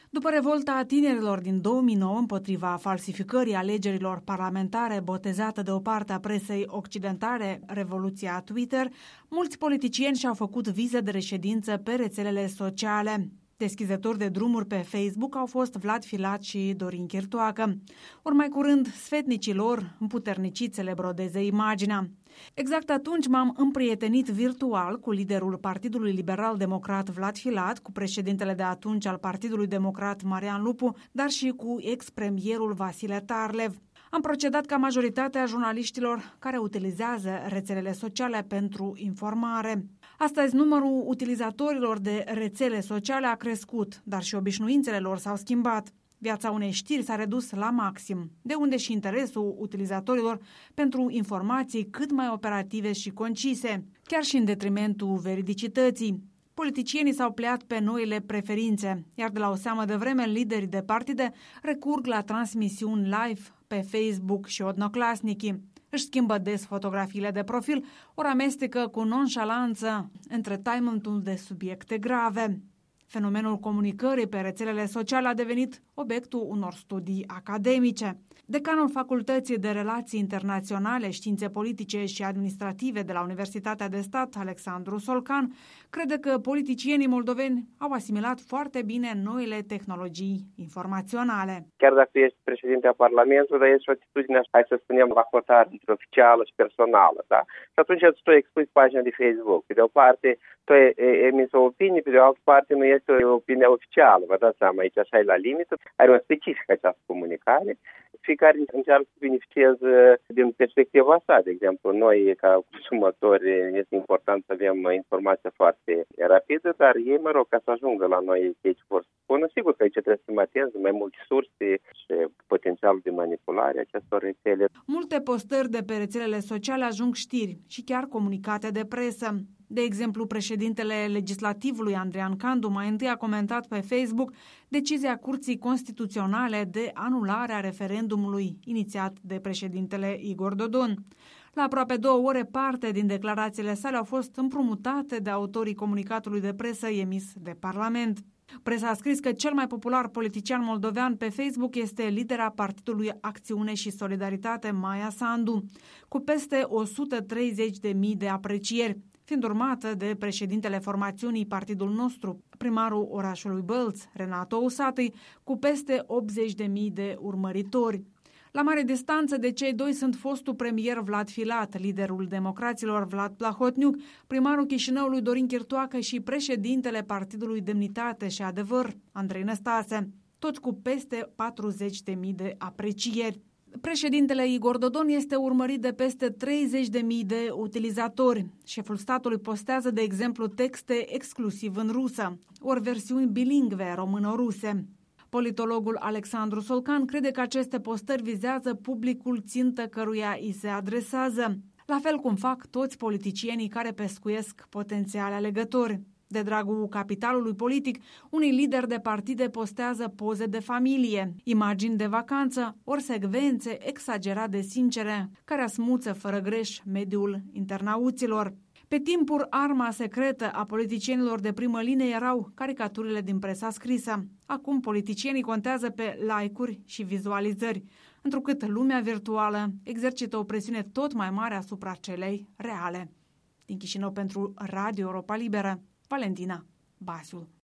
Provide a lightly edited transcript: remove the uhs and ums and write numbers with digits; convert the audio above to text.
După revolta tinerilor din 2009 împotriva falsificării alegerilor parlamentare botezată de o parte a presei occidentale Revoluția Twitter, mulți politicieni și-au făcut vize de reședință pe rețelele sociale. Deschizători de drumuri pe Facebook au fost Vlad Filat și Dorin Chirtoacă. Ori mai curând, sfetnicii lor împuterniciți să le brodeze imaginea. Exact atunci m-am împrietenit virtual cu liderul Partidului Liberal Democrat Vlad Filat, cu președintele de atunci al Partidului Democrat Marian Lupu, dar și cu ex-premierul Vasile Tarlev. Am procedat ca majoritatea jurnaliștilor care utilizează rețelele sociale pentru informare. Astăzi, numărul utilizatorilor de rețele sociale a crescut, dar și obișnuințele lor s-au schimbat. Viața unei știri s-a redus la maxim, de unde și interesul utilizatorilor pentru informații cât mai operative și concise, chiar și în detrimentul veridicității. Politicienii s-au pliat pe noile preferințe, iar de la o seamă de vreme liderii de partide recurg la transmisiuni live pe Facebook și odnoclasnicii. Își schimbă des fotografiile de profil, ori amestecă cu nonșalanță entertainmentul de subiecte grave. Fenomenul comunicării pe rețelele sociale a devenit obiectul unor studii academice. Decanul Facultății de Relații Internaționale, Științe Politice și Administrative de la Universitatea de Stat, Alexandru Solcan, crede că politicienii moldoveni au asimilat foarte bine noile tehnologii informaționale. Chiar dacă ești președinte a Parlamentului, dar ești o atitudine, hai să spunem, la hotare între oficială și personală, da? Și atunci tu expui pagina de Facebook. Pe de o parte, tu ai emis o opinie, pe de o altă parte nu este o opinie oficială. Vă dați seama, aici așa e la limită, are un specific această comunicare. Fiecare încearcă să beneficieze din perspectiva sa. De exemplu, noi, ca consumatori, este important să avem informația foarte rapidă, dar ei, ca să ajungă la noi, ei vor spune, sigur că aici trebuie să fim atenți, mai multe surse și potențialul de manipulare acestor rețele. Multe postări de pe rețelele sociale ajung știri și chiar comunicate de presă. De exemplu, președintele legislativului Andrean Candu mai întâi a comentat pe Facebook decizia Curții Constituționale de anulare a referendumului inițiat de președintele Igor Dodon. La aproape 2 ore, parte din declarațiile sale au fost împrumutate de autorii comunicatului de presă emis de Parlament. Presa a scris că cel mai popular politician moldovean pe Facebook este lidera Partidului Acțiune și Solidaritate Maia Sandu, cu peste 130.000 de aprecieri, fiind urmată de președintele formațiunii Partidul Nostru, primarul orașului Bălț, Renato Usatăi, cu peste 80.000 de urmăritori. La mare distanță de cei doi sunt fostul premier Vlad Filat, liderul democraților Vlad Plahotniuc, primarul Chișinăului Dorin Chirtoacă și președintele Partidului Demnitate și Adevăr, Andrei Năstase, toți cu peste 40.000 de aprecieri. Președintele Igor Dodon este urmărit de peste 30.000 de utilizatori. Șeful statului postează, de exemplu, texte exclusiv în rusă, ori versiuni bilingve româno-ruse. Politologul Alexandru Solcan crede că aceste postări vizează publicul țintă căruia îi se adresează, la fel cum fac toți politicienii care pescuiesc potențiale alegători. De dragul capitalului politic, unii lideri de partide postează poze de familie, imagini de vacanță, ori secvențe exagerat de sincere, care asmuță fără greș mediul internauților. Pe timpuri, arma secretă a politicienilor de primă linie erau caricaturile din presa scrisă. Acum politicienii contează pe like-uri și vizualizări, întrucât lumea virtuală exercită o presiune tot mai mare asupra celei reale. Din Chișinău pentru Radio Europa Liberă, Valentina Basiul.